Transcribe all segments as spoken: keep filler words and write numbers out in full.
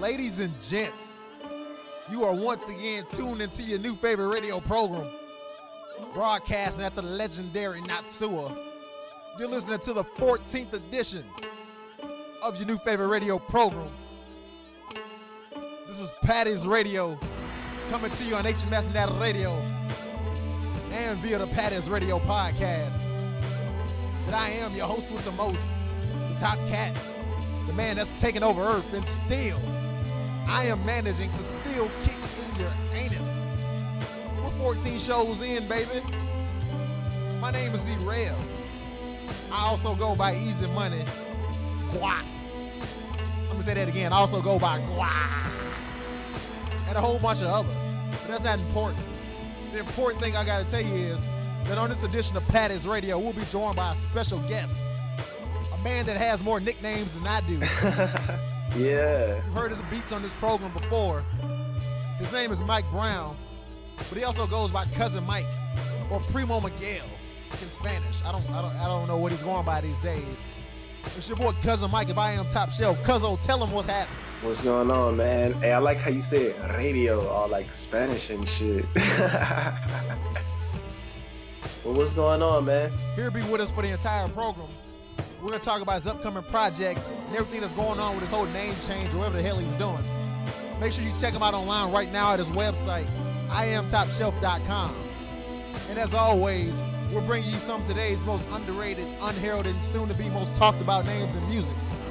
Ladies and gents, you are once again tuned into your new favorite radio program, broadcasting at the legendary Natsua. You're listening to the fourteenth edition of your new favorite radio program. This is Patty's Radio, coming to you on H M S Net Radio and via the Patty's Radio podcast. But I am your host with the most, the top cat, the man that's taking over Earth, and still, I am managing to still kick in your anus. We're fourteen shows in, baby. My name is E-Rev. I also go by Easy Money, Guap. I'm gonna say that again. I also go by Guap. And a whole bunch of others. But that's not important. The important thing I gotta tell you is that on this edition of Patty's Radio, we'll be joined by a special guest. A man that has more nicknames than I do. Yeah. You've heard his beats on this program before. His name is Mike Brown, but he also goes by Cousin Mike or Primo Miguel in Spanish. I don't, I don't, I don't know what he's going by these days. It's your boy Cousin Mike. If I am top shelf, Cuzzo, tell him what's happening. What's going on, man? Hey, I like how you say radio, all like Spanish and shit. Well, what's going on, man? He'll be with us for the entire program. We're going to talk about his upcoming projects and everything that's going on with his whole name change or whatever the hell he's doing. Make sure you check him out online right now at his website, I am top shelf dot com. And as always, we're bringing you some of today's most underrated, unheralded, and soon-to-be most talked about names in music.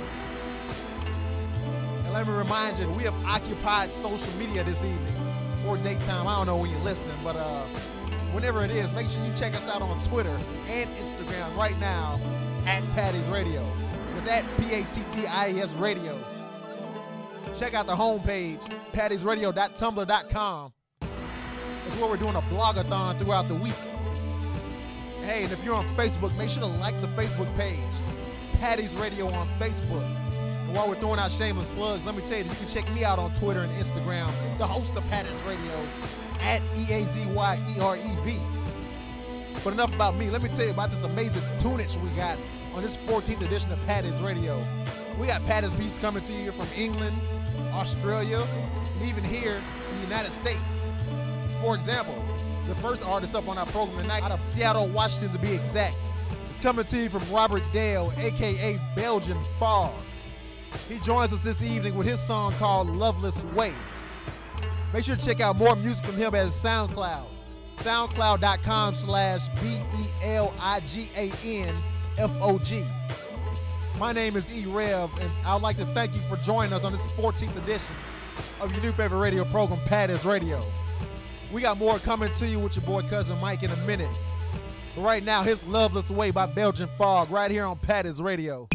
And let me remind you, we have occupied social media this evening, or daytime. I don't know when you're listening, but uh, whenever it is, make sure you check us out on Twitter and Instagram right now at Patty's Radio. It's at P A T T I E S Radio. Check out the homepage, pattys radio dot tumblr dot com. It's where we're doing a blogathon throughout the week. Hey, and if you're on Facebook, make sure to like the Facebook page, Patty's Radio on Facebook. And while we're throwing out shameless plugs, let me tell you, you can check me out on Twitter and Instagram, the host of Patty's Radio, at E A Z Y E R E V. But enough about me. Let me tell you about this amazing tunage we got on this fourteenth edition of Patty's Radio. We got Patty's peeps coming to you from England, Australia, and even here in the United States. For example, the first artist up on our program tonight, out of Seattle, Washington to be exact, is coming to you from Robert Dale, a k a. Belgian Fog. He joins us this evening with his song called Loveless Way. Make sure to check out more music from him at SoundCloud. SoundCloud.com slash B-E-L-I-G-A-N F-O-G. My name is E-Rev, and I'd like to thank you for joining us on this fourteenth edition of your new favorite radio program, Patty's Radio. We got more coming to you with your boy Cousin Mike in a minute. But right now, his Loveless Way by Belgian Fog right here on Patty's Radio.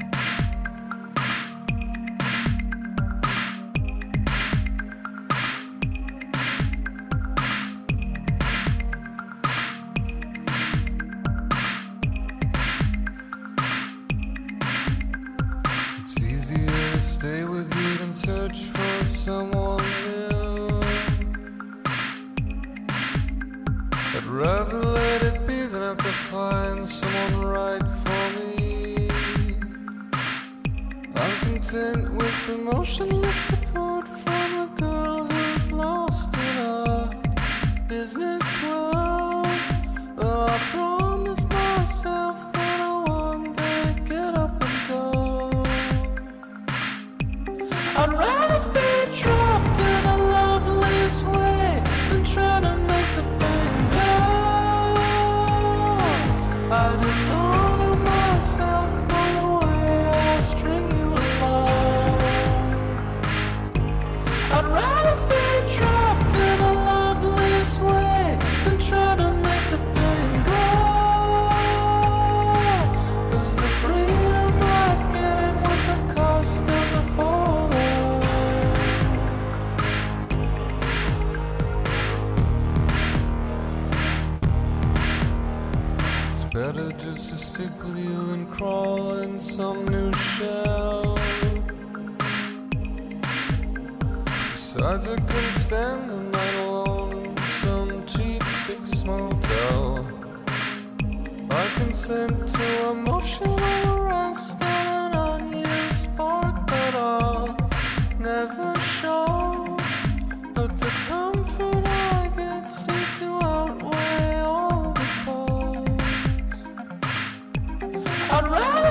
Stay with you and search for someone new. I'd rather let it be than have to find someone right for me. I'm content with emotionless support from a girl who's lost in a business world. Though I promised myself that I'll one day get up and go. I'd rather stay trapped in a loveless way than try to make the pain go. I dishonor myself by the way I string you along. I'd rather stay trapped in a loveless way than try to make the pain go. 'Cause the freedom I get it with the cost of the fall. Better just to stick with you than crawl in some new shell. Besides, I couldn't stand a night alone in some cheap six motel. I consent to emotional rest and an unused spark, but I'll never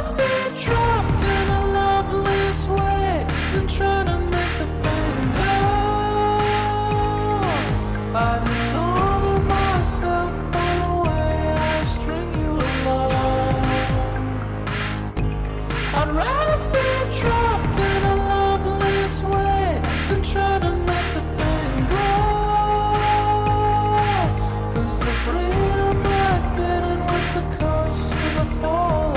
stay trapped in a loveless way than try to make the pain go. I dishonor myself by the way I string you along. I'd rather stay trapped in a loveless way than try to make the pain go. 'Cause the freedom might get in with the cost of the fall.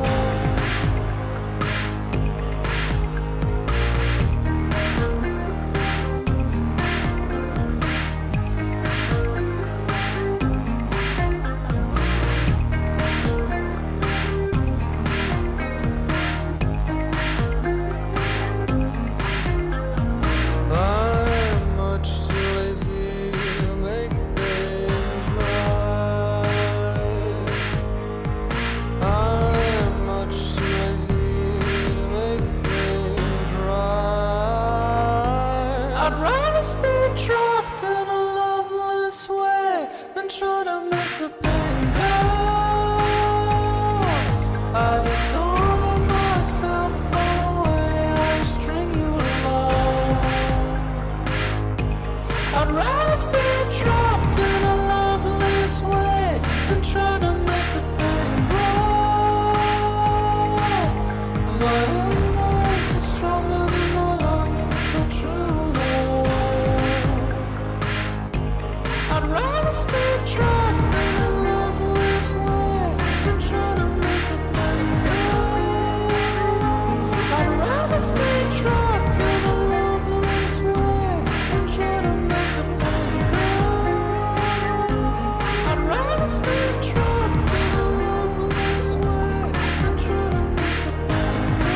I'm much too lazy to make things right. I'm much too lazy to make things right. I'd rather stay trapped in a loveless way than try to make the pain go. I dishonor myself by the way I string you along. I'd rather stay trapped in a loveless way than try to make the pain go. My instincts are stronger than my longing for true love. I'd rather stay trapped in a loveless way than try to make the pain go. I'd rather stay trapped in a loveless way than try to make the pain go. I'd rather stay trapped in a loveless way than try to make the pain go.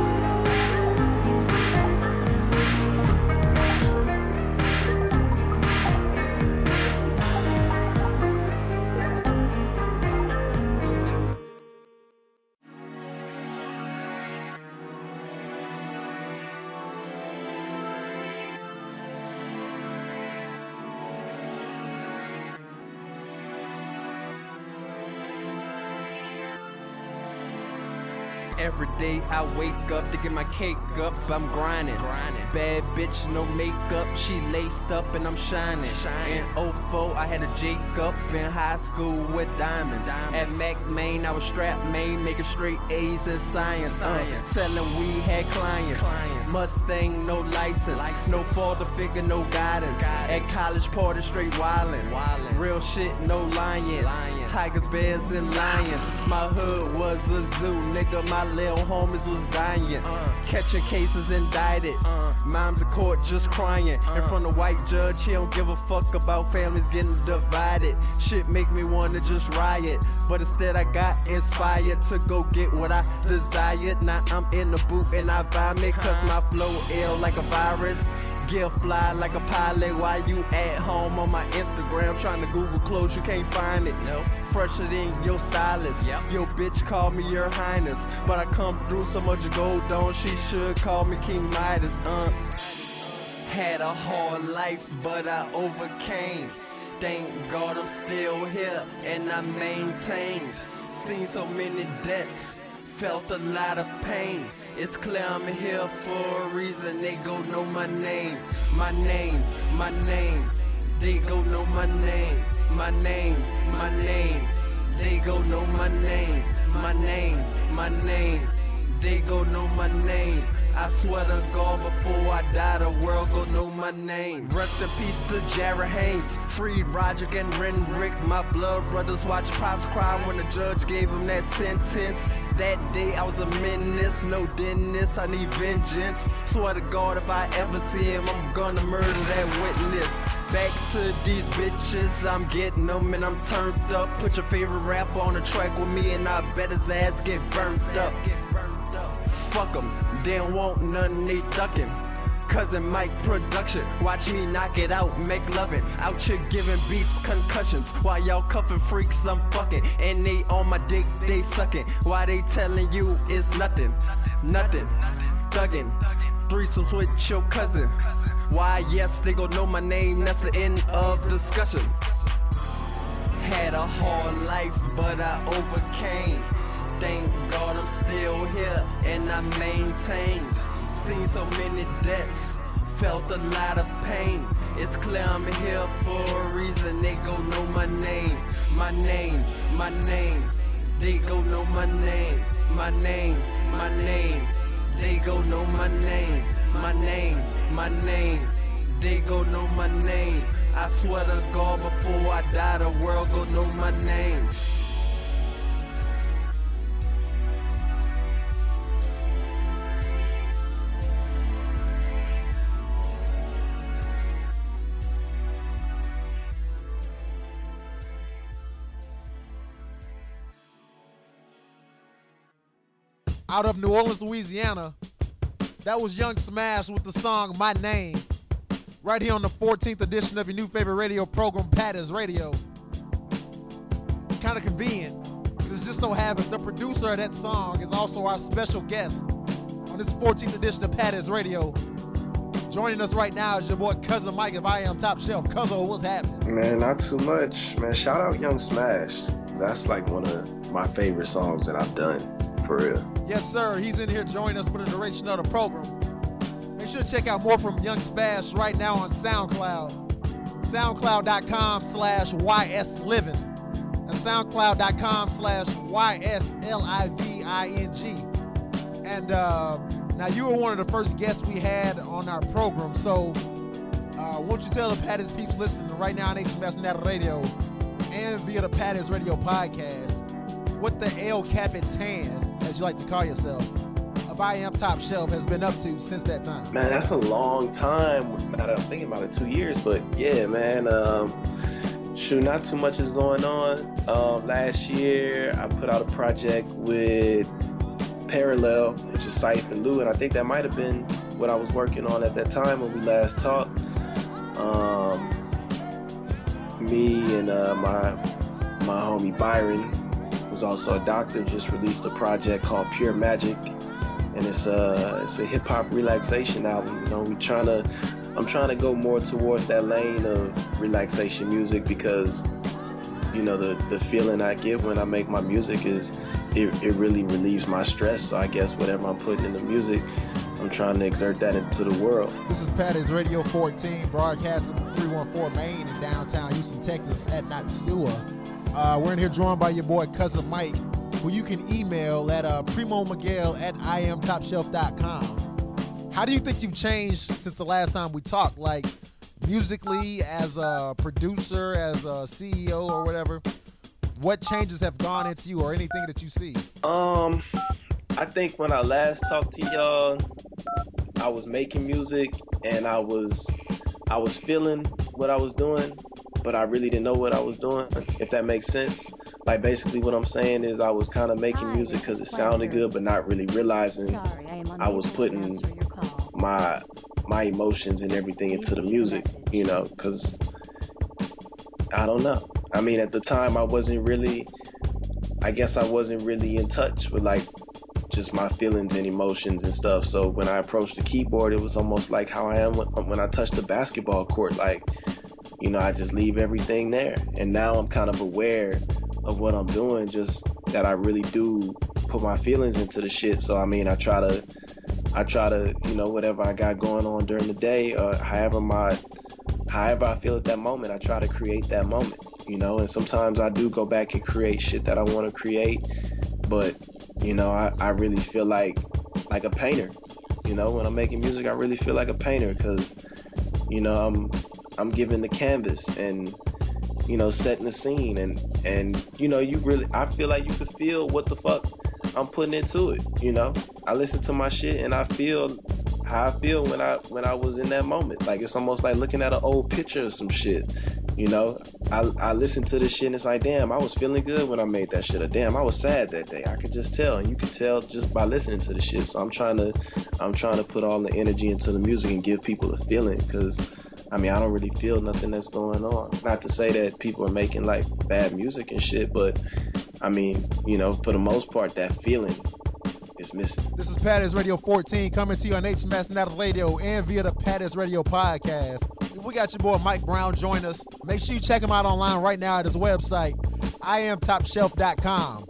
Every day I wake up to get my cake up, I'm grinding. Bad bitch, no makeup, she laced up and I'm shining. In oh four, I had a Jacob in high school with diamonds. At Mac Main, I was strapped main, making straight A's in science. Uh, selling weed, had clients. Mustang, no license. No father figure, no guidance. At college party, straight wildin'. Real shit, no lying. Tigers, bears, and lions. My hood was a zoo, nigga. My little homies was dying. Catching cases indicted. Moms in court just crying. In front of white judge, he don't give a fuck about families getting divided. Shit make me wanna just riot. But instead I got inspired to go get what I desired. Now I'm in the booth and I vomit, cause my flow ill like a virus. Gear fly like a pilot while you at home on my Instagram trying to Google clothes, you can't find it. No. Fresher than your stylist. Yep. Your bitch call me your highness, but I come through so much gold on, she should call me King Midas. Uh. Had a hard life, but I overcame. Thank God I'm still here and I maintained. Seen so many debts, felt a lot of pain. It's clear I'm here for a reason. They go know my name, my name, my name. They go know my name, my name, my name. They go know my name, my name, my name. They go know my name. I swear to God, before I die, the world gon' know my name. Rest in peace to Jared Haynes, freed Roderick and Renrick. My blood brothers watch Pops cry when the judge gave him that sentence. That day I was a menace, no Dennis, I need vengeance. Swear to God, if I ever see him, I'm gonna murder that witness. Back to these bitches, I'm getting them and I'm turned up. Put your favorite rapper on the track with me and I bet his ass get burnt up. Fuck em, they don't want nothing, they ducking. Cousin Mike production, watch me knock it out, make lovin'. Out here giving beats concussions, while y'all cuffin' freaks, I'm fucking. And they on my dick, they sucking. Why they telling you it's nothing, nothing, thuggin'. Threesomes with your cousin. Why yes, they gon' know my name, that's the end of discussions. Had a hard life, but I overcame. thank God I'm still here and I maintain. Seen so many deaths, felt a lot of pain. It's clear I'm here for a reason. They go know my name, my name, my name. They go know my name, my name, my name. They go know my name, my name, my name. They go know my name. I swear to God, before I die, the world go know my name. Out of New Orleans, Louisiana, that was Young Smash with the song My Name, right here on the fourteenth edition of your new favorite radio program, Patty's Radio. It's kind of convenient, because it just so happens the producer of that song is also our special guest on this fourteenth edition of Patty's Radio. Joining us right now is your boy Cousin Mike of I Am Top Shelf. Cousin, what's happening? Man, not too much. Man, shout out Young Smash. That's like one of my favorite songs that I've done, for real. Yes, sir. He's in here joining us for the duration of the program. Make sure to check out more from Young Smash right now on SoundCloud. SoundCloud.com slash YSLiving. And SoundCloud.com slash Y S L I V I N G. And uh, now you were one of the first guests we had on our program, so uh, won't you tell the Patty's peeps listening right now on H M S Net Radio and via the Patty's Radio podcast what the El Capitan, as you like to call yourself, of I Am Top Shelf has been up to since that time? Man, that's a long time. I'm thinking about it, two years, but yeah, man. Um, shoot, not too much is going on. Um, last year, I put out a project with Parallel, which is Saif and Lou, and I think that might have been what I was working on at that time when we last talked. Um, me and uh, my my homie Byron, who's also a doctor, just released a project called Pure Magic, and it's a it's a hip hop relaxation album. You know, we trying to I'm trying to go more towards that lane of relaxation music because, you know, the the feeling I get when I make my music is it, it really relieves my stress. So I guess whatever I'm putting in the music, I'm trying to exert that into the world. This is Patty's Radio fourteen, broadcasting from three one four Main in downtown Houston, Texas at Natsua. Uh, we're in here joined by your boy Cousin Mike, who you can email at uh, Primo Miguel at I am top shelf dot com. How do you think you've changed since the last time we talked? Like musically, as a producer, as a C E O or whatever, what changes have gone into you or anything that you see? Um, I think when I last talked to y'all, I was making music and I was I was feeling what I was doing, but I really didn't know what I was doing, if that makes sense. Like basically what I'm saying is I was kind of making music because it sounded good, but not really realizing Sorry, I, I was putting my my emotions and everything into the music, you know, because I don't know. I mean, at the time I wasn't really, I guess I wasn't really in touch with like just my feelings and emotions and stuff. So when I approached the keyboard, it was almost like how I am when I touch the basketball court. Like, you know, I just leave everything there. And now I'm kind of aware of what I'm doing, just that I really do put my feelings into the shit. So, I mean, I try to, I try to, you know, whatever I got going on during the day, or however my, however I feel at that moment, I try to create that moment, you know. And sometimes I do go back and create shit that I want to create, but, you know, I, I really feel like, like a painter, you know. When I'm making music, I really feel like a painter because, you know, I'm, I'm giving the canvas and, you know, setting the scene, and and you know, you really, I feel like you could feel what the fuck I'm putting into it, you know. I listen to my shit and I feel how I feel when I when I was in that moment. Like it's almost like looking at an old picture of some shit, you know. I I listen to this shit and it's like, damn, I was feeling good when I made that shit, or damn, I was sad that day. I could just tell, and you could tell just by listening to the shit. So I'm trying to I'm trying to put all the energy into the music and give people a feeling, because I mean, I don't really feel nothing that's going on. Not to say that people are making like bad music and shit, but I mean, you know, for the most part, that feeling is missing. This is Patty's Radio fourteen coming to you on H M S Net Radio and via the Patty's Radio podcast. We got your boy Mike Brown join us. Make sure you check him out online right now at his website, I am top shelf dot com.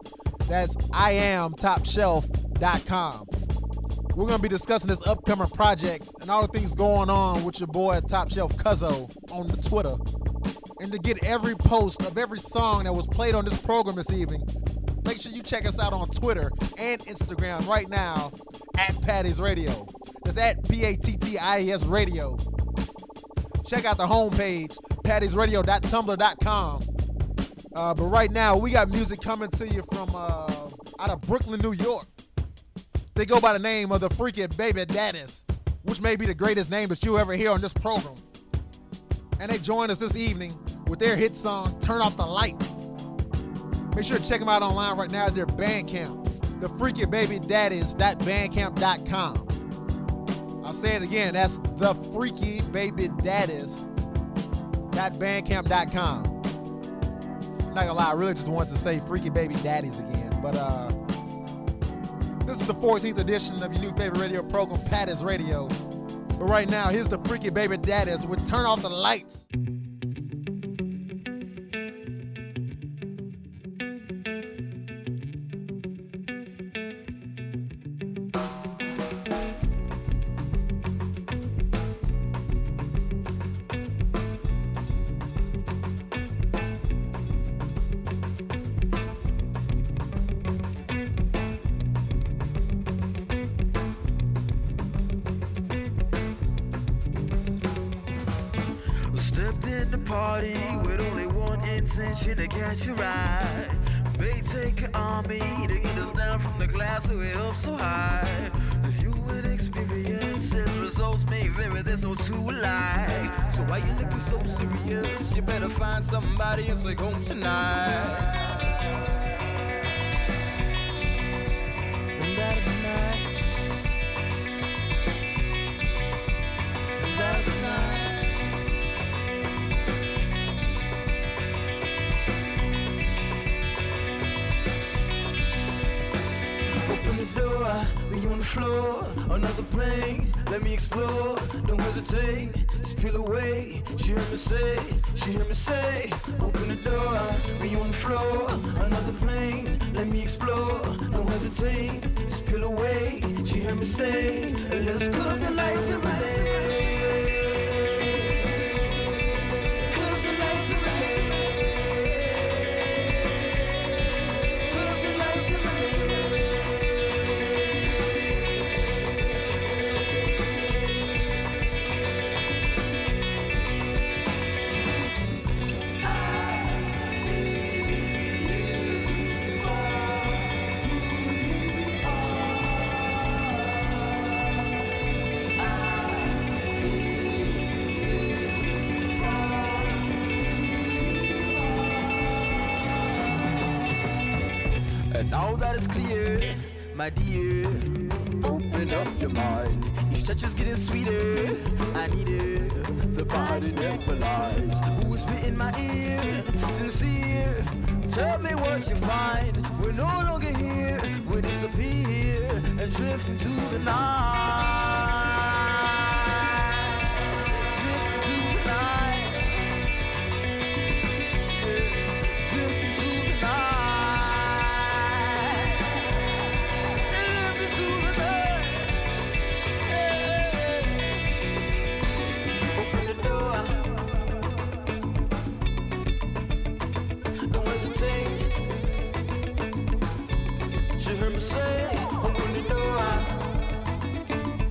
That's I am top shelf dot com. We're going to be discussing this upcoming projects and all the things going on with your boy Top Shelf Cuzzo on the Twitter. And to get every post of every song that was played on this program this evening, make sure you check us out on Twitter and Instagram right now at Patties Radio. That's at P A T T I E S Radio. Check out the homepage, patties radio dot tumblr dot com. Uh, but right now, we got music coming to you from uh, out of Brooklyn, New York. They go by the name of the Freaky Baby Daddies, which may be the greatest name that you'll ever hear on this program. And they joined us this evening with their hit song, Turn Off the Lights. Make sure to check them out online right now at their Bandcamp, the freaky baby daddies dot bandcamp dot com. I'll say it again, that's the freaky baby daddies dot bandcamp dot com. I'm not gonna lie, I really just wanted to say Freaky Baby Daddies again, but uh, this is the fourteenth edition of your new favorite radio program, Patties Radio. But right now, here's the Freaky Baby Daddies with Turn Off the Lights. To catch a ride, may take an army to get us down from the glass so we're up so high. The human experiences results may vary, there's no two alike. So why you looking so serious? You better find somebody and take home tonight. And that'll be nice. And that'll be nice. We on the floor, another plane, let me explore, don't hesitate, just peel away, she heard me say, she heard me say, open the door, we on the floor, another plane, let me explore, don't hesitate, just peel away, she heard me say, let's cut off the lights and relay. Now that is clear, my dear, open up your mind. Each touch is getting sweeter, I need her, the body never lies. Who is in my ear, sincere, tell me what you find. We're no longer here, we disappear and drift into the night. Drift into the night. Yeah. Drift into the night. She heard me say, open the door.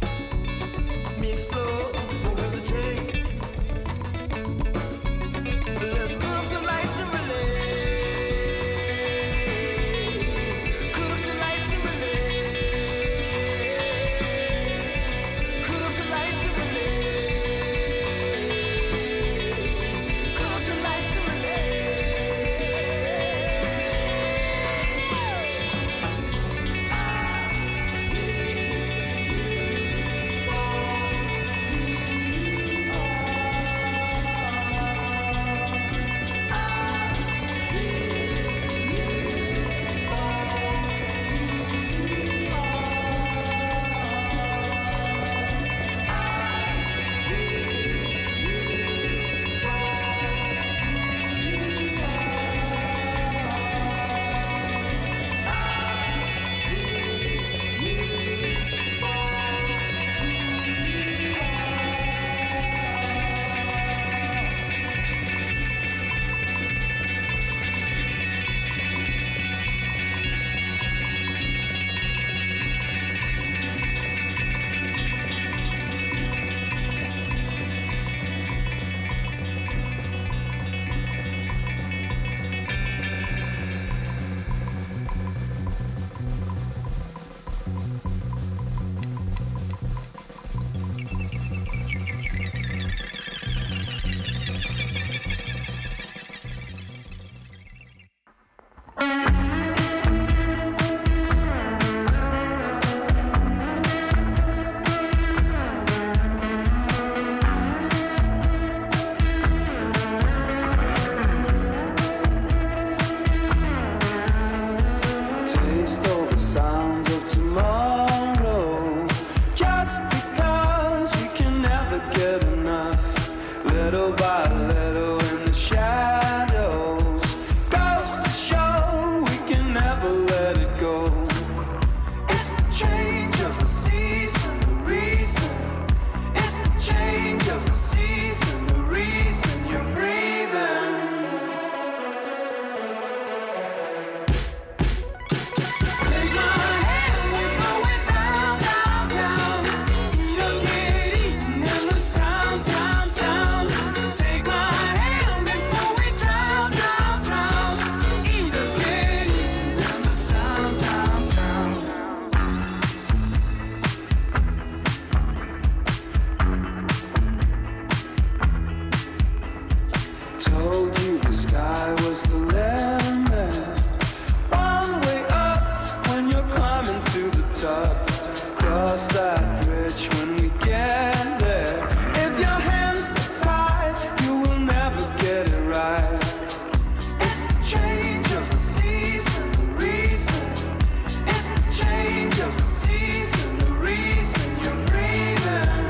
cross that bridge when we get there. If your hands are tied, you will never get it right. It's the change of the season, the reason. It's the change of the season, the reason you're breathing.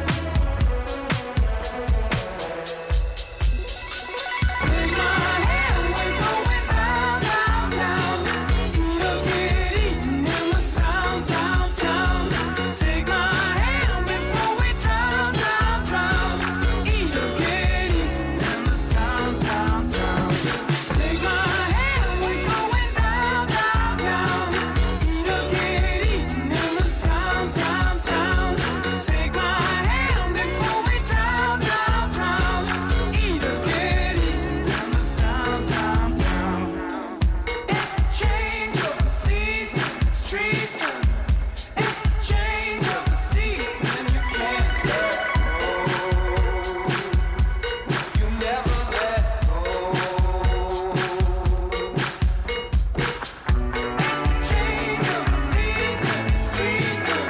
Take my hand, we're going down, down, down. You'll get eaten in this town, town, town. Take my hand before we drown, drown, drown. You'll get eaten in this town, town, town. Take my hand, we're going down, down, down. You'll get eaten in this town, town, town. Take my hand before we drown, drown, drown. You'll get eaten in this town, town, town. It's the change of the season, it's treason. It's the change of the season, you can't let go. You never let go. It's the change of the season, it's treason.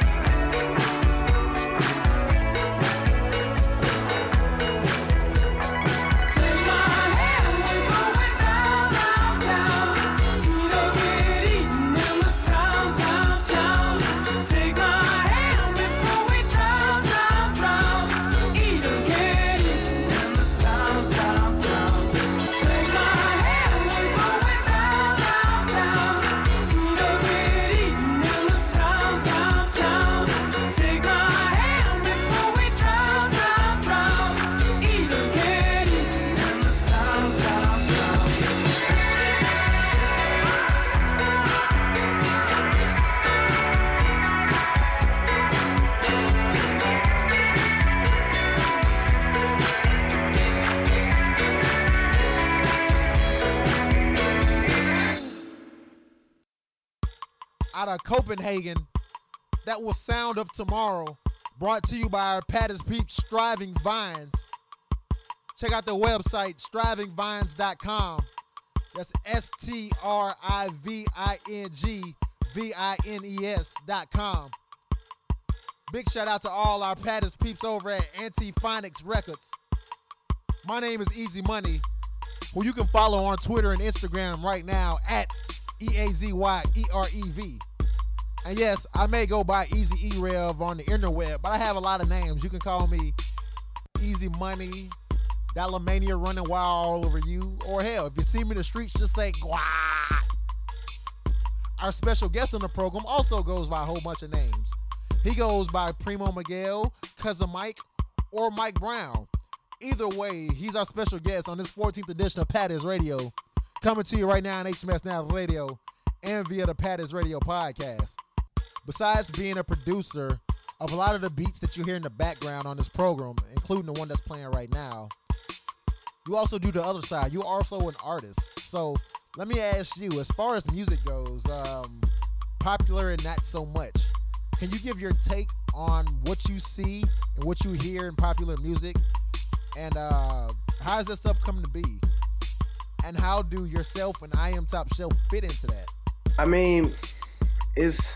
Take my hand, we're going down, down, down. You'll get eaten in this town, town, town. Take my hand before we drown, drown, drown. You'll get eaten in this town, town, town. Take my hand, we're going down, down, down. You'll get eaten in this town, town, town. Take my hand before we drown, drown, drown. You'll get eaten in this town, town, town. Out of Copenhagen, that was Sound of Tomorrow, brought to you by our Pattis Peeps Striving Vines. Check out their website, striving vines dot com. That's S T R I V I N G V I N E S dot com. Big shout out to all our Pattis Peeps over at Antiphonics Records. My name is Easy Money, who you can follow on Twitter and Instagram right now at E A Z Y E R E V. And yes, I may go by Easy E-Rev on the interweb, but I have a lot of names. You can call me Easy Money, Dallamania running wild all over you, or hell, if you see me in the streets, just say Gwah. Our special guest on the program also goes by a whole bunch of names. He goes by Primo Miguel, Cousin Mike, or Mike Brown. Either way, he's our special guest on this fourteenth edition of Pattis Radio, coming to you right now on H M S Now Radio and via the Pattis Radio podcast. Besides being a producer of a lot of the beats that you hear in the background on this program, including the one that's playing right now, you also do the other side. You're also an artist. So let me ask you, as far as music goes, um, popular and not so much, can you give your take on what you see and what you hear in popular music? And uh, how is that stuff coming to be? And how do yourself and I Am Top Shelf fit into that? I mean, it's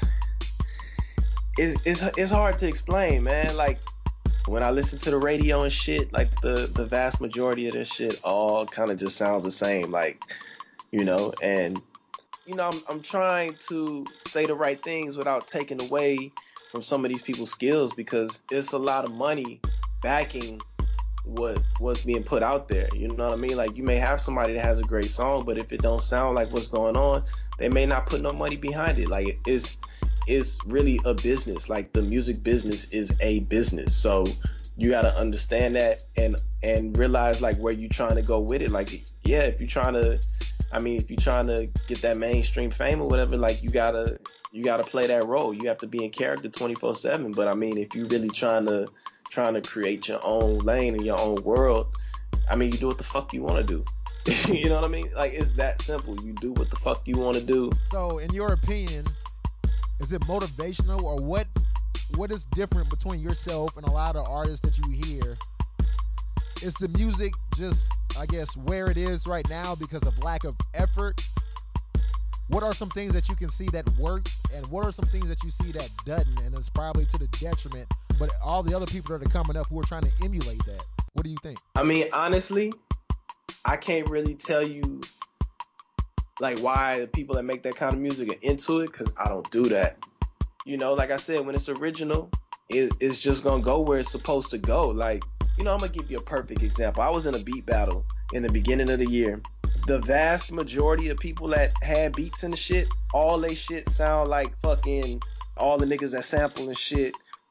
it's it's it's hard to explain, man. Like when I listen to the radio and shit, like the the vast majority of this shit all kind of just sounds the same, like, you know. And you know, I'm I'm trying to say the right things without taking away from some of these people's skills, because it's a lot of money backing what what's being put out there. You know what I mean? Like, you may have somebody that has a great song, but if it don't sound like what's going on, they may not put no money behind it. Like, it's it's really a business. Like, the music business is a business. So you got to understand that and and realize like where you trying to go with it. Like, yeah, if you're trying to, I mean, if you're trying to get that mainstream fame or whatever, like, you gotta you gotta play that role. You have to be in character twenty-four seven. But I mean, if you really trying to trying to create your own lane in your own world, I mean, you do what the fuck you want to do. You know what I mean? Like, it's that simple. You do what the fuck you want to do. So, in your opinion, is it motivational, or what? What is different between yourself and a lot of artists that you hear? Is the music just, I guess, where it is right now because of lack of effort? what are some things that you can see that works, and what are some things that you see that doesn't, and it's probably to the detriment, but all the other people that are coming up who are trying to emulate that? What do you think? I mean, honestly, I can't really tell you like why the people that make that kind of music are into it, because I don't do that. You know, like I said, when it's original, it, it's just gonna go where it's supposed to go. Like, you know, I'm gonna give you a perfect example. I was in a beat battle in the beginning of the year. The vast majority of people that had beats and shit, all they shit sound like fucking all the niggas that sample and shit.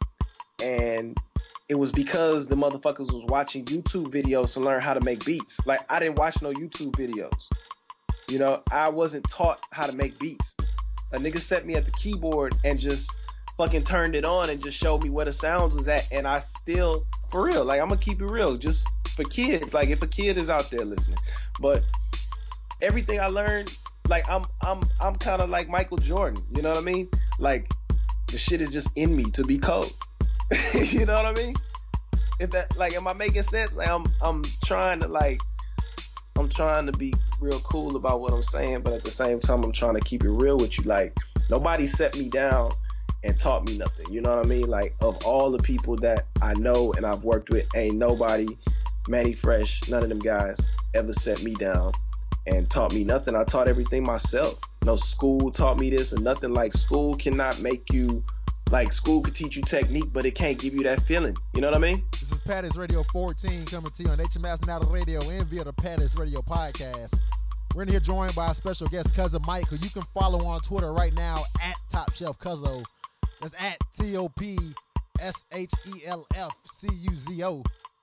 And it was because the motherfuckers was watching YouTube videos to learn how to make beats. Like, I didn't watch no YouTube videos. You know, I wasn't taught how to make beats. A nigga set me at the keyboard and just fucking turned it on and just showed me where the sounds was at. And I still, for real, like, I'm gonna keep it real, just for kids. Like, if a kid is out there listening. But everything I learned, like, I'm I'm I'm kind of like Michael Jordan, you know what I mean? Like, the shit is just in me to be cold. You know what I mean? If that, like, am I making sense? Like, I'm I'm trying to like I'm trying to be real cool about what I'm saying, but at the same time, I'm trying to keep it real with you. Like, nobody set me down and taught me nothing. You know what I mean? Like, of all the people that I know and I've worked with, ain't nobody, Manny Fresh, none of them guys ever set me down and taught me nothing. I taught everything myself. No school taught me this or nothing. Like, school cannot make you, like, school could teach you technique, but it can't give you that feeling. You know what I mean? This is Pattis Radio fourteen coming to you on H M S Now Radio and via the Pattis Radio podcast. We're in here joined by a special guest, Cousin Mike, who you can follow on Twitter right now at Top Shelf Cuzzo. That's at T O P S H E L F C U Z O.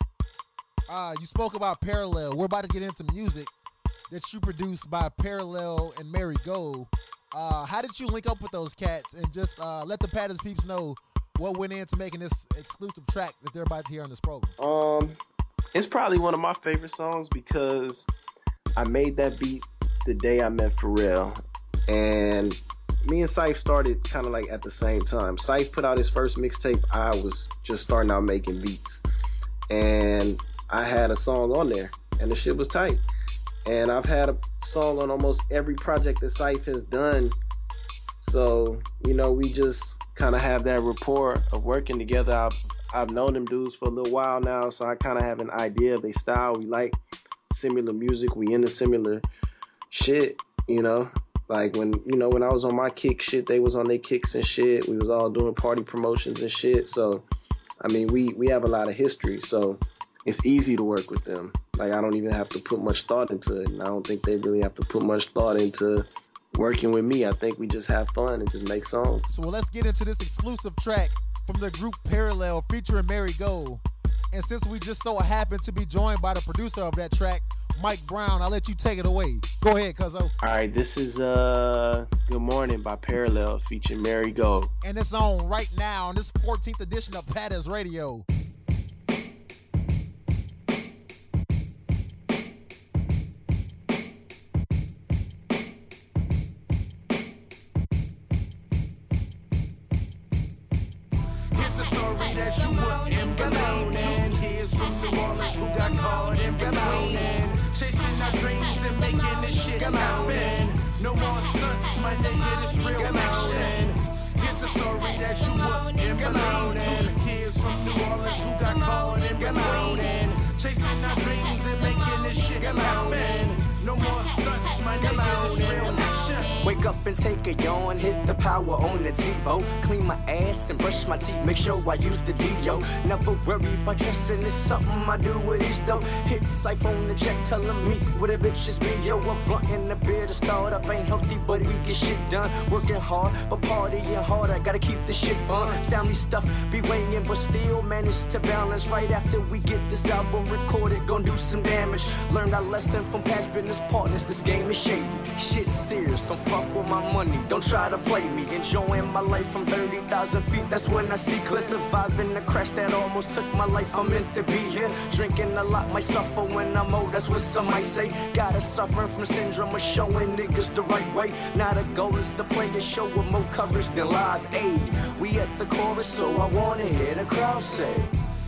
Uh, you spoke about Parallel. We're about to get into music that you produced by Parallel and Mary Go. Uh, how did you link up with those cats, and just uh, let the Pattis peeps know what went into making this exclusive track that they're about to hear on this program? Um, it's probably one of my favorite songs because I made that beat the day I met Pharrell, and me and Syph started kind of like at the same time. Syph put out his first mixtape. I was just starting out making beats, and I had a song on there, and the shit was tight. And I've had a song on almost every project that Syph has done. So, you know, we just kind of have that rapport of working together. I've, I've known them dudes for a little while now, so I kind of have an idea of their style. We like similar music. We into similar shit, you know. Like, when, you know, when I was on my kick shit, they was on their kicks and shit. We was all doing party promotions and shit. So, I mean, we, we have a lot of history. So it's easy to work with them. Like, I don't even have to put much thought into it. And I don't think they really have to put much thought into working with me. I think we just have fun and just make songs. So, well, let's get into this exclusive track from the group Parallel featuring Mary Go. And since we just so happen to be joined by the producer of that track, Mike Brown, I'll let you take it away. Go ahead, cuzzo. All right, this is uh, Good Morning by Parallel featuring Mary Go. And it's on right now on this fourteenth edition of Pattis Radio. That you wouldn't believe. Two kids from New Orleans who got caught in between, chasing our dreams and making this shit happen. No more stunts, my nigga, this real action. Here's a story that you wouldn't believe. Two kids from New Orleans who got caught in between, chasing our dreams and making this shit happen. No more stunts, my nigga, this real action. Wake up and take a yawn, hit the power on the TiVo. Clean my ass and brush my teeth, make sure I use the D-O. Never worry about dressing, it's something I do with ease though. Hit Syph on the check, tell him meet with a bitch just be yo. A blunt in the beer to start up, ain't healthy but we get shit done. Working hard, but partying hard, I gotta keep this shit fun. Family stuff be weighing, but still manage to balance. Right after we get this album recorded, gon' do some damage. Learned our lesson from past business partners, this game is shady. Shit serious, don't fuck with my money, don't try to play me. Enjoying my life from thirty thousand feet, that's when I see clear. Surviving the crash that almost took my life, I'm meant to be here. Drinking a lot, might suffer when I'm old, that's what some might say. Gotta suffer from syndrome of showing niggas the right way. Now the goal is to play a show with more coverage than Live Aid. We at the chorus, so I wanna hear the crowd say,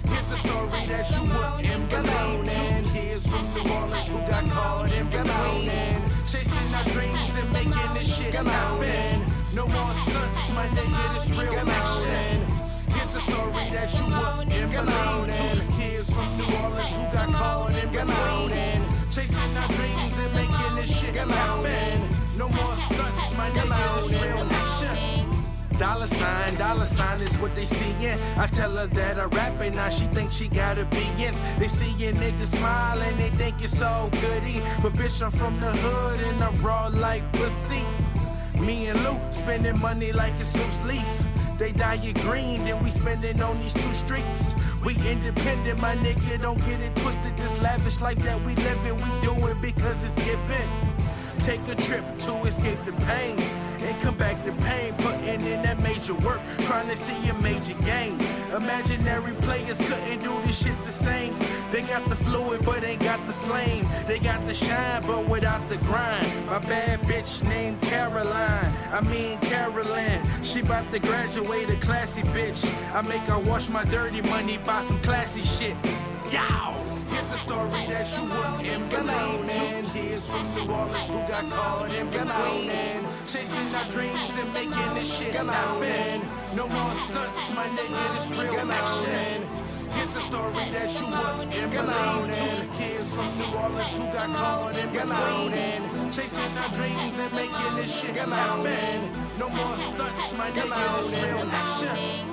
Here's a story that you wouldn't believe. Two kids from New Orleans who got caught in between, chasing our dreams and making this shit happen. No more stunts, my nigga, this real action. Here's a story that you wouldn't believe. Two kids from New Orleans who got caught in between, chasing our dreams and making this shit happen. No more stunts, my nigga, this real action. Dollar sign, dollar sign is what they seein'. I tell her that I rap and now she thinks she gotta be ins. They see a nigga smile and they think it's all goody. But bitch, I'm from the hood and I'm raw like pussy. Me and Lou spending money like it's loose leaf. They dye it green, then we spending on these two streets. We independent, my nigga, don't get it twisted. This lavish life that we living, we do it because it's given. Take a trip to escape the pain and come back to pain, putting in that major work, trying to see a major gain. Imaginary players couldn't do this shit the same. They got the fluid, but ain't got the flame. They got the shine, but without the grind. My bad bitch named Caroline, I mean Carolyn. She bout to graduate, a classy bitch. I make her wash my dirty money, buy some classy shit. Yow! Here's a story that you wouldn't believe. Two kids from New Orleans who got caught in between, chasing our dreams and making this shit happen. No more stunts, my nigga, this real action. Here's a story that you wouldn't believe. Two kids from New Orleans who got caught in between, chasing our dreams and making this shit happen. No more stunts, my nigga, this real action.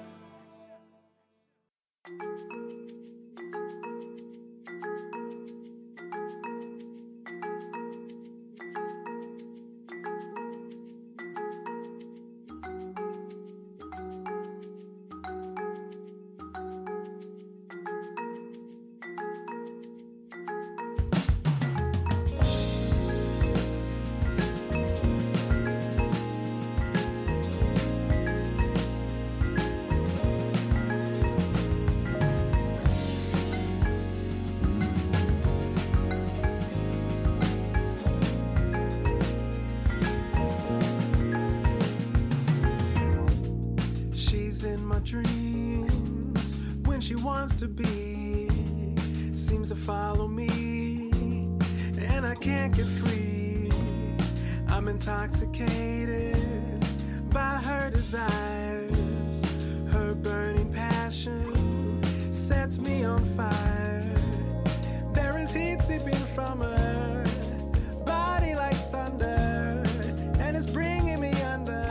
Dreams when she wants to be, seems to follow me and I can't get free. I'm intoxicated by her desires. Her burning passion sets me on fire. There is heat seeping from her body like thunder, and it's bringing me under.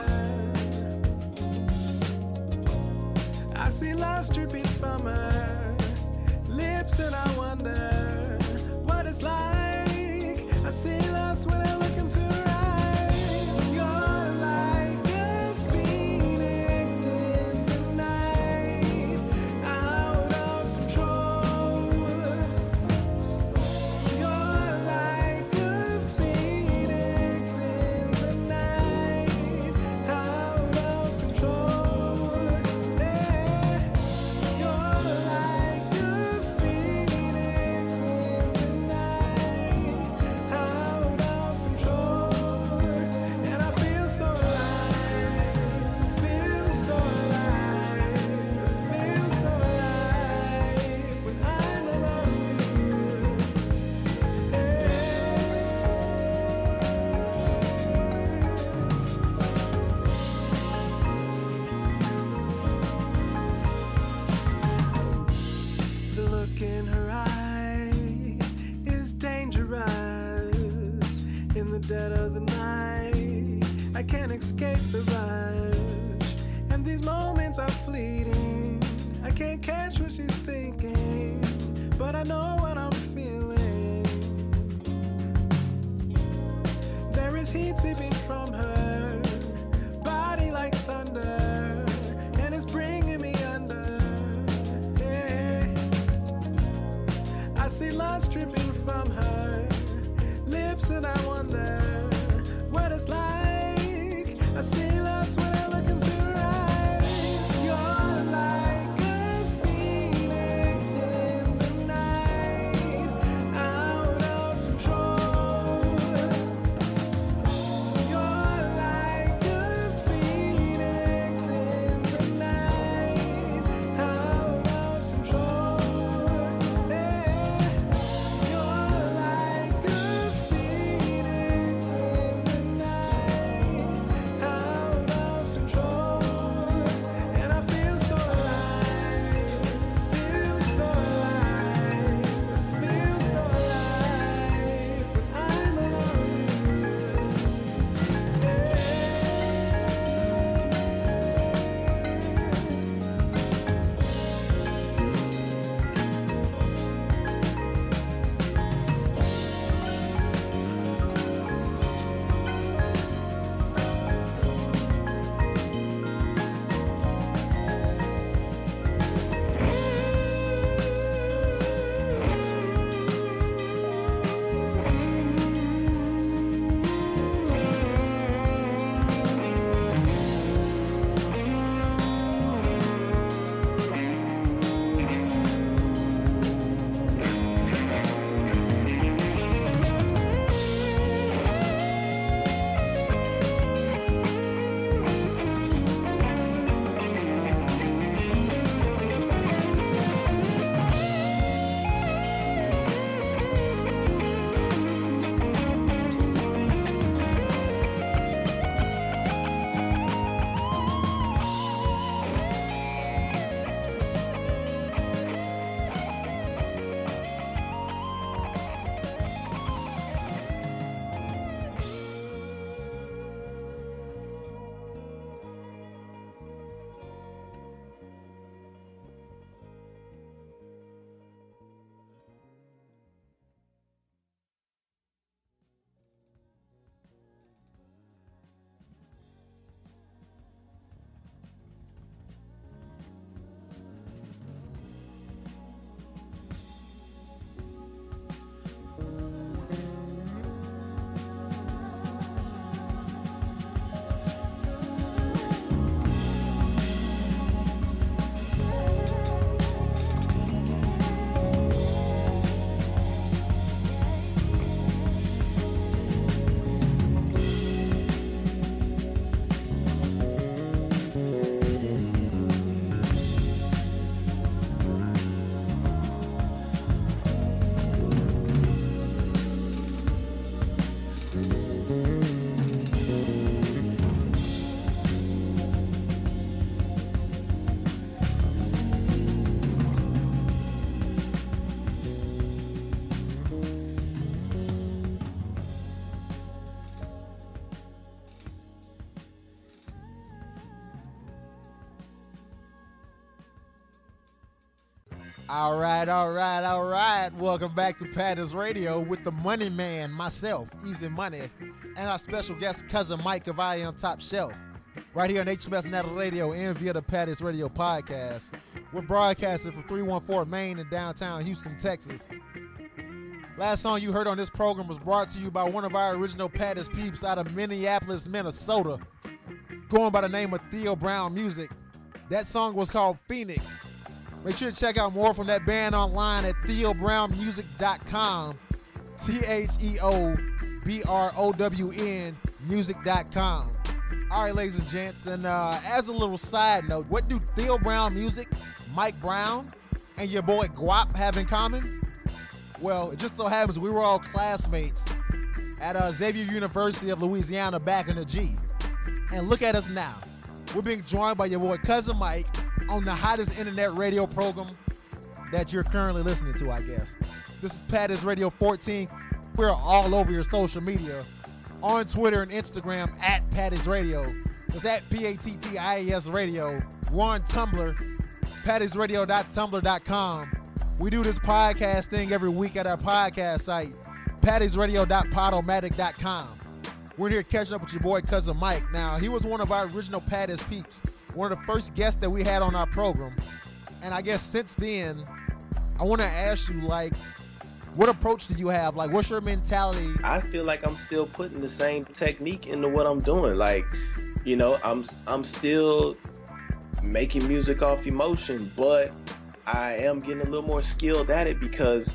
I see lust dripping from her lips and I wonder what it's like. I see lust when I look into her eyes. You're like a phoenix in the night, out of control. You're like a phoenix in the night, out of control. Dead of the night, I can't escape the rush, and these moments are fleeting. I can't catch what she's thinking, but I know what I'm feeling. There is heat seeping from her body like thunder, and it's bringing me under. Yeah. I see lust dripping from her lips and I wonder what it's like. I see lust when I look into her eyes. You're like a phoenix in the night, out of control. You're like a phoenix in the night, out of control. All right, all right, all right. Welcome back to Patty's Radio with the Money Man, myself, Easy Money, and our special guest, Cousin Mike of I Am Top Shelf. Right here on H M S Network Radio and via the Patty's Radio podcast. We're broadcasting from three one four Main in downtown Houston, Texas. Last song you heard on this program was brought to you by one of our original Patty's peeps out of Minneapolis, Minnesota, going by the name of Theo Brown Music. That song was called Phoenix. Make sure to check out more from that band online at theo brown music dot com. T H E O B R O W N music dot com. All right, ladies and gents, and uh, as a little side note, what do Theo Brown Music, Mike Brown, and your boy Guap have in common? Well, it just so happens we were all classmates at uh, Xavier University of Louisiana back in the G. And look at us now. We're being joined by your boy Cousin Mike on the hottest internet radio program that you're currently listening to, I guess. This is Patty's Radio fourteen. We're all over your social media. On Twitter and Instagram at Patty's Radio. It's at P A T T I A S Radio. We're on Tumblr, pattys radio dot tumblr dot com. We do this podcast thing every week at our podcast site, pattys radio dot podomatic dot com. We're here catching up with your boy Cousin Mike. Now, he was one of our original Patty's peeps, one of the first guests that we had on our program. And I guess since then, I want to ask you, like, what approach do you have? Like, what's your mentality? I feel like I'm still putting the same technique into what I'm doing. Like, you know, I'm I'm still making music off emotion, but I am getting a little more skilled at it because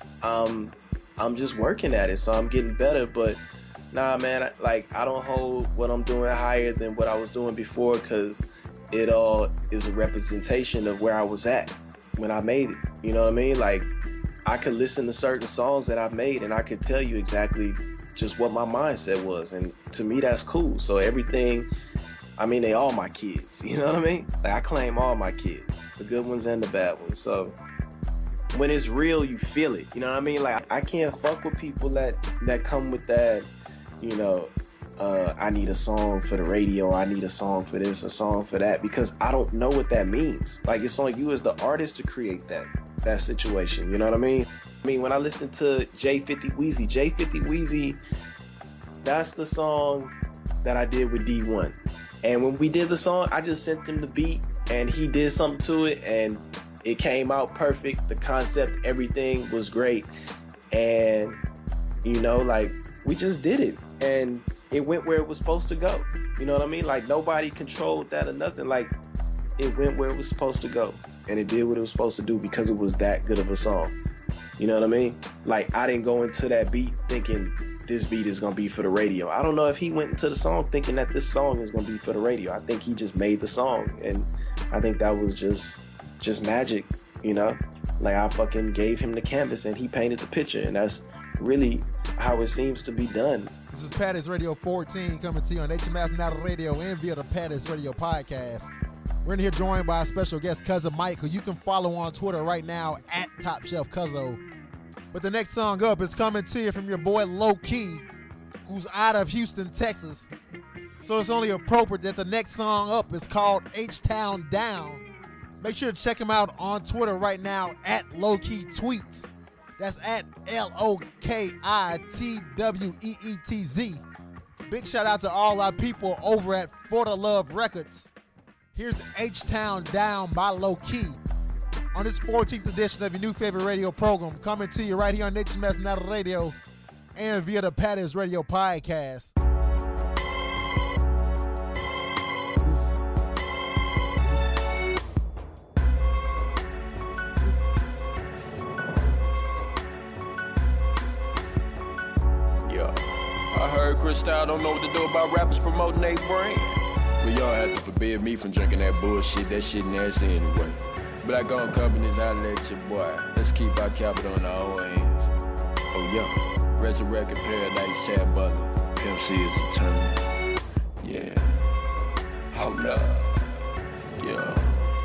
um, I'm just working at it. So I'm getting better. But nah, man, I, like, I don't hold what I'm doing higher than what I was doing before because it all is a representation of where I was at when I made it. You know what I mean? Like, I could listen to certain songs that I've made and I could tell you exactly just what my mindset was. And to me, that's cool. So everything, I mean, they all my kids. You know what I mean? Like, I claim all my kids, the good ones and the bad ones. So when it's real, you feel it. You know what I mean? Like, I can't fuck with people that, that come with that, you know, uh, I need a song for the radio. I need a song for this, a song for that, because I don't know what that means. Like, it's on you as the artist to create that. that situation, you know what I mean? I mean, when I listen to J fifty Weezy, J fifty Weezy, that's the song that I did with D one. And when we did the song, I just sent him the beat and he did something to it and it came out perfect. The concept, everything was great. And, you know, like, we just did it and it went where it was supposed to go. You know what I mean? Like, nobody controlled that or nothing. Like, it went where it was supposed to go. And it did what it was supposed to do because it was that good of a song. You know what I mean? Like, I didn't go into that beat thinking this beat is gonna be for the radio. I don't know if he went into the song thinking that this song is gonna be for the radio. I think he just made the song, and I think that was just just magic, you know? Like, I fucking gave him the canvas and he painted the picture, and that's really how it seems to be done. This is Patty's Radio fourteen coming to you on H M S Network Radio and via the Patty's Radio podcast. We're in here joined by our special guest, Cousin Mike, who you can follow on Twitter right now at Top Shelf Cuzzo. But the next song up is coming to you from your boy Low Key, who's out of Houston, Texas. So it's only appropriate that the next song up is called H-Town Down. Make sure to check him out on Twitter right now at Low Key Tweets. That's at L O K I T W E E T Z. Big shout out to all our people over at For the Love Records. Here's H-Town Down by Low Key on this fourteenth edition of your new favorite radio program, coming to you right here on H M S Network Radio and via the Patty's Radio podcast. Yeah, I heard Cristal don't know what to do about rappers promoting their brand. But y'all have to forbid me from drinking that bullshit. That shit nasty anyway. Black owned companies, holla at your boy. Let's keep our capital in our own hands. Oh yeah, Resurrected Paradise, Chad Butler. Pimp C is eternal. Yeah. Hold up. Yeah.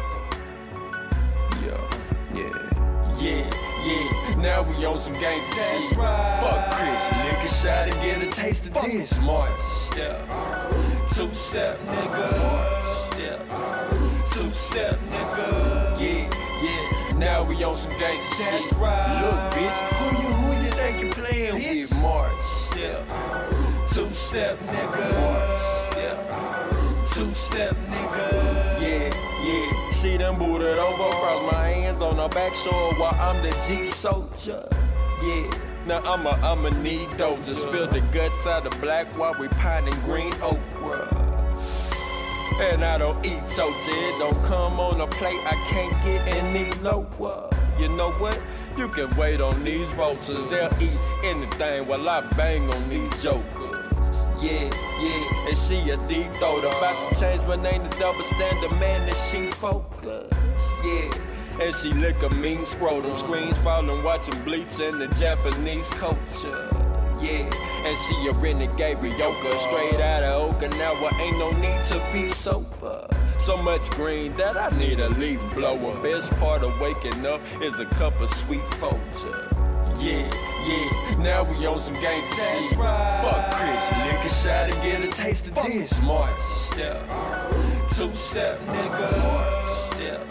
Yeah. Yeah. Yeah. Yeah. Now we on some gangsta shit. Right. Fuck Chris, lick a shot and get a taste of Fuck. This. March step. Two step, nigga. Step. Two step, nigga. Yeah, yeah. Now we on some gangsta shit. That's right. Look, bitch, who you who you think you playing Bitch. with? March, yeah. Two step, nigga. March, yeah. Two step, nigga. Yeah, yeah. She done booted over, crossed my hands on her back shore while I'm the G soldier. Yeah. Now I'ma, I'ma need dope to spill the guts out of black while we pining green okra. And I don't eat chocha, it don't come on a plate, I can't get any lower. You know what? You can wait on these vultures, they'll eat anything while I bang on these jokers. Yeah, yeah, and she a deep throat, about to change my name to double standard man, and she focused. Yeah. And she lick a mean scrotum, screens falling, watching Bleach and the Japanese culture. Yeah, and she a renegade Ryoka, straight out of Okinawa, ain't no need to be sober. So much green that I need a leaf blower. Best part of waking up is a cup of sweet Folger. Yeah, yeah, now we on some gangsta shit. Right. Fuck Chris, lick a shot and get a taste of this. March, step, two step, nigga, step.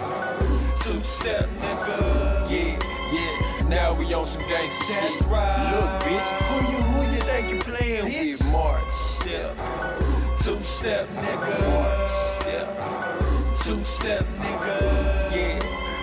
Two step, nigga. Yeah, yeah. Now we on some gangsta shit. Right. Look, bitch, who you who you think you playing Bitch. with? March, step. Two step, nigga. March, step. Two step, nigga. Yeah,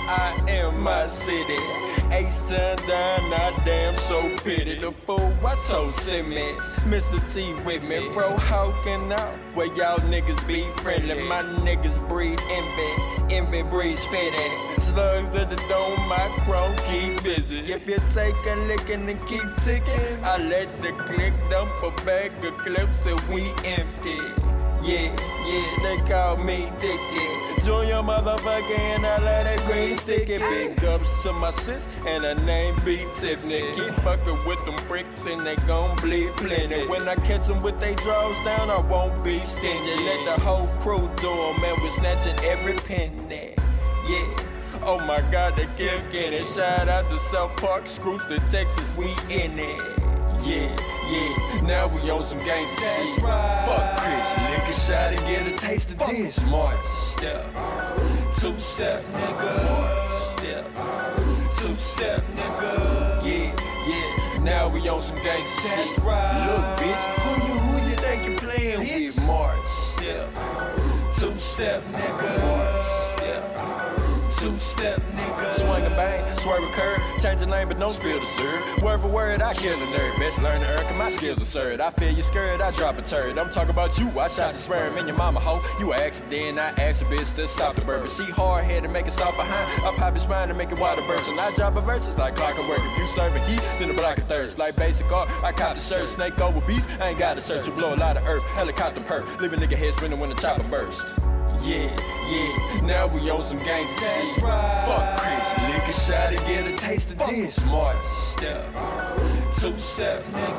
I am my city. Ace turned down, I damn so pity. The fool I told Simmons, Mister T with me, bro. How can I? Where y'all niggas be friendly? My niggas breed envy, envy breeds fitty. Slugs to the dome, my chrome keep busy. If you take a lickin' and keep ticking, I let the click dump a bag of clips till we empty. Yeah, yeah, they call me Dickie. Junior motherfucker and I let that green sticky. Big ups to my sis and her name be Tiffany. Keep fucking with them bricks and they gon' bleed plenty. When I catch them with they draws down, I won't be stingy. Let the whole crew do 'em, man, we snatching every penny. Yeah. Oh my God, they kickin' it. Shout out to South Park, Screws to Texas, we in it. Yeah, yeah, now we on some gangsta shit. Right. Fuck Chris, lick a shot and get a taste of this. March, step, two step, nigga, step, two step, nigga. Yeah, yeah, now we on some gangsta shit. Right. Look, bitch, who you who you think you playing Bitch. with? March, step, two step, nigga, step. Two step, nigga. Swing a bang, swerve a curve, change the name but don't spill the syrup. Word for word, I kill a nerd. Bitch, learn to earn, cause my skills absurd. I feel you scared, I drop a turd. I'm talking about you, I shot the sperm in your mama hoe. You an accident, I asked a bitch to stop the bourbon. She hard headed, make it soft behind. I pop your spine and make it water burst. And I drop a verse, it's like clockwork. If you serving heat, then the block of thirst. Like basic art, I cop the shirt, snake over beast. I ain't got to search, you blow a lot of earth. Helicopter perk, leave a nigga head spinning when the chopper burst. Yeah, yeah, now we on some gangsta shit. Right. Fuck Chris, lick a shot and get a taste of this. March, step, two step,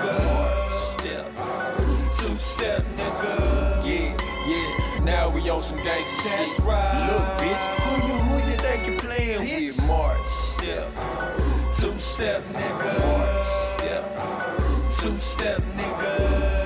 nigga, step, two step, nigga. Yeah, yeah, now we on some gangsta shit. Right. Look, bitch, who you who you think you playing Bitch. with? March, step, two step, nigga, step, two step, nigga.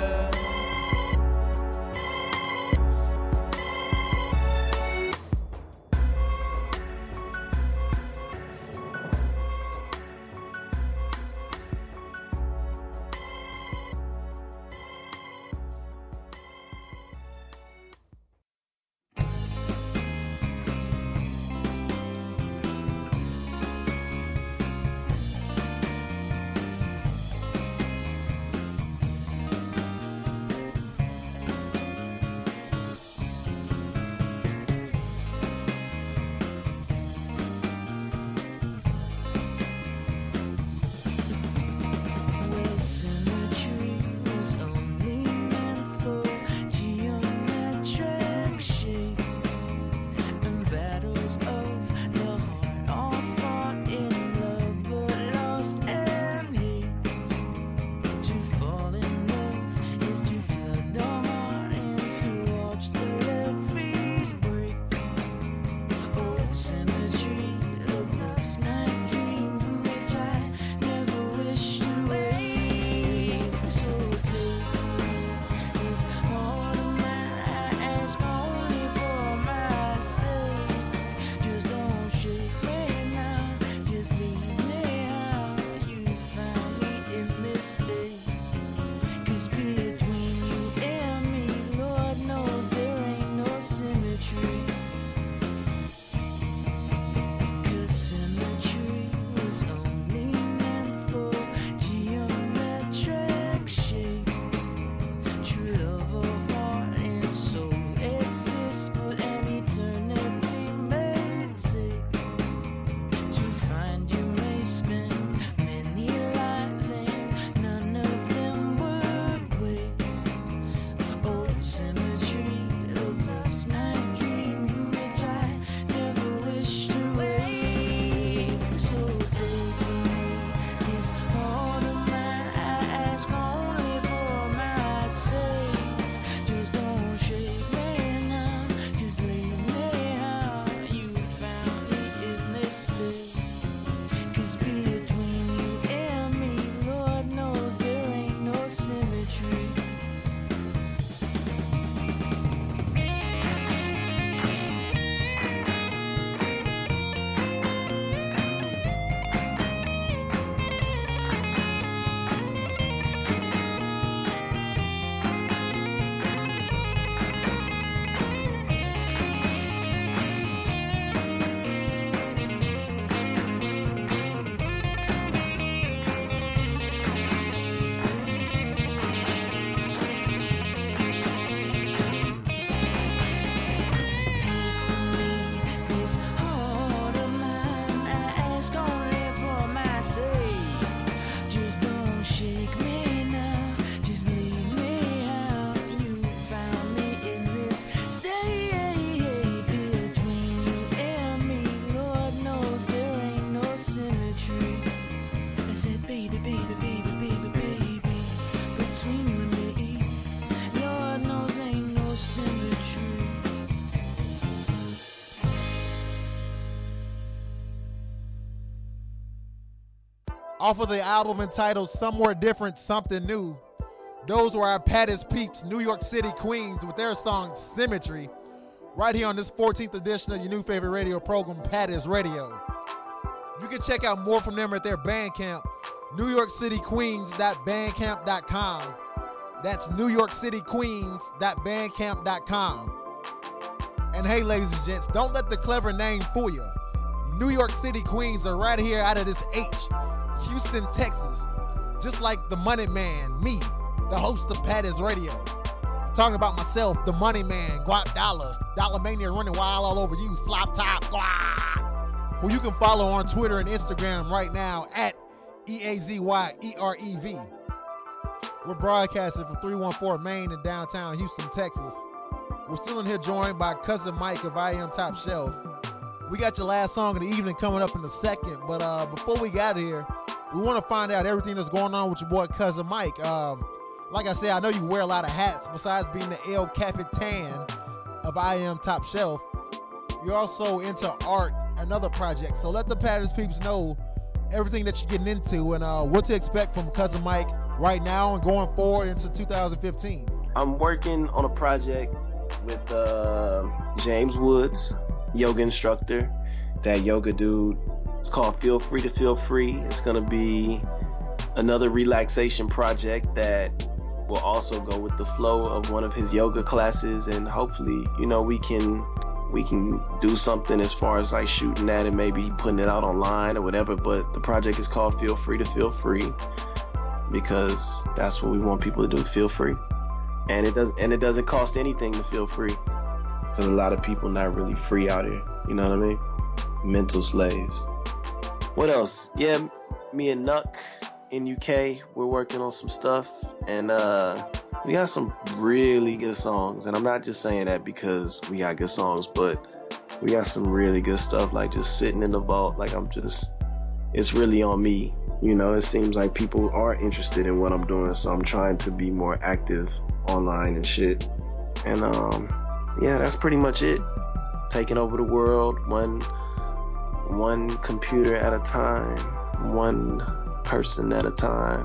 Off of the album entitled Somewhere Different, Something New, those were our Patty's Peeps, New York City Queens, with their song Symmetry, right here on this fourteenth edition of your new favorite radio program, Patty's Radio. You can check out more from them at their Bandcamp, new york city queens dot bandcamp dot com. That's new york city queens dot bandcamp dot com. And hey, ladies and gents, don't let the clever name fool you. New York City Queens are right here out of this H, Houston, Texas. Just like the Money Man, me, the host of Patty's Radio. I'm talking about myself, the Money Man, Guap Dollars, Dollar Mania running wild all over you, Slop Top, Guap, who you can follow on Twitter and Instagram right now at E A Z Y E R E V. We're broadcasting from three one four Main in downtown Houston, Texas. We're still in here joined by Cousin Mike of I Am Top Shelf. We got your last song of the evening coming up in a second, but uh, before we got here, we want to find out everything that's going on with your boy Cousin Mike. Um, like I said, I know you wear a lot of hats besides being the El Capitan of I Am Top Shelf. You're also into art and other projects, so let the Patty's Peeps know everything that you're getting into and uh, what to expect from Cousin Mike right now and going forward into two thousand fifteen. I'm working on a project with uh, James Woods, yoga instructor, that yoga dude. It's called Feel Free to Feel Free. It's gonna be another relaxation project that will also go with the flow of one of his yoga classes, and hopefully, you know, we can we can do something as far as like shooting that and maybe putting it out online or whatever. But the project is called Feel Free to Feel Free because that's what we want people to do, feel free. And it doesn't and it doesn't cost anything to feel free. Because a lot of people not really free out here. You know what I mean? Mental slaves. What else? Yeah, me and Nuck in U K, we're working on some stuff. And uh, we got some really good songs. And I'm not just saying that because we got good songs, but we got some really good stuff. Like just sitting in the vault. Like I'm just, it's really on me. You know, it seems like people are interested in what I'm doing. So I'm trying to be more active online and shit. And um yeah, that's pretty much it. Taking over the world one one computer at a time, one person at a time.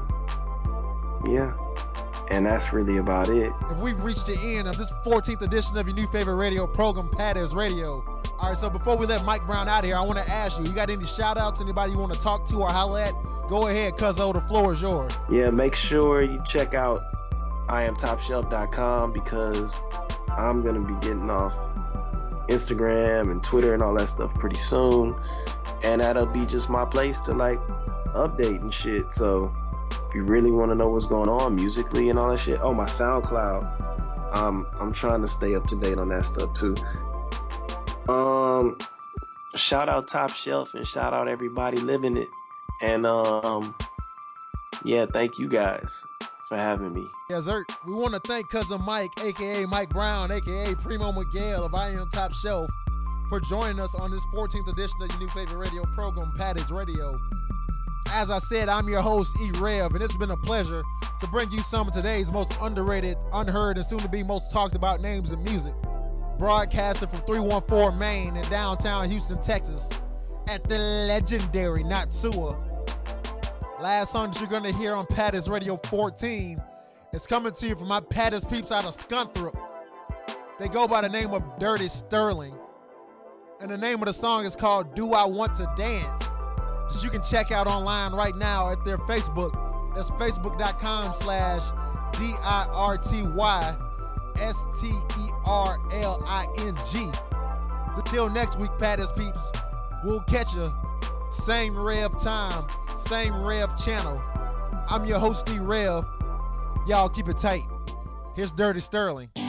Yeah, and that's really about it. If we've reached the end of this fourteenth edition of your new favorite radio program, Patty's Radio. All right, so before we let Mike Brown out of here, I want to ask you, you got any shout outs, anybody you want to talk to or holler at? Go ahead, cuzzo, the floor is yours. Yeah, make sure you check out I am top shelf dot com because I'm going to be getting off Instagram and Twitter and all that stuff pretty soon. And that'll be just my place to like update and shit. So if you really want to know what's going on musically and all that shit, oh, my SoundCloud. Um, I'm trying to stay up to date on that stuff too. Um, shout out Top Shelf and shout out everybody living it. And um, yeah, thank you guys for having me. Yes, sir. We want to thank Cousin Mike, a k a. Mike Brown, a k a. Primo Miguel of I Am Top Shelf, for joining us on this fourteenth edition of your new favorite radio program, Patty's Radio. As I said, I'm your host, E. Rev, and it's been a pleasure to bring you some of today's most underrated, unheard, and soon-to-be most talked about names in music. Broadcasting from three one four Main in downtown Houston, Texas, at the legendary Natsua. Last song that you're going to hear on Patty's Radio fourteen is coming to you from my Patty's Peeps out of Scunthorpe. They go by the name of Dirty Sterling. And the name of the song is called Do I Want to Dance? That you can check out online right now at their Facebook. That's facebook.com slash D-I-R-T-Y S-T-E-R-L-I-N-G. Until next week, Patty's Peeps, we'll catch you. Same Rev time, same Rev channel. I'm your host, E. Rev. Y'all keep it tight. Here's Dirty Sterling.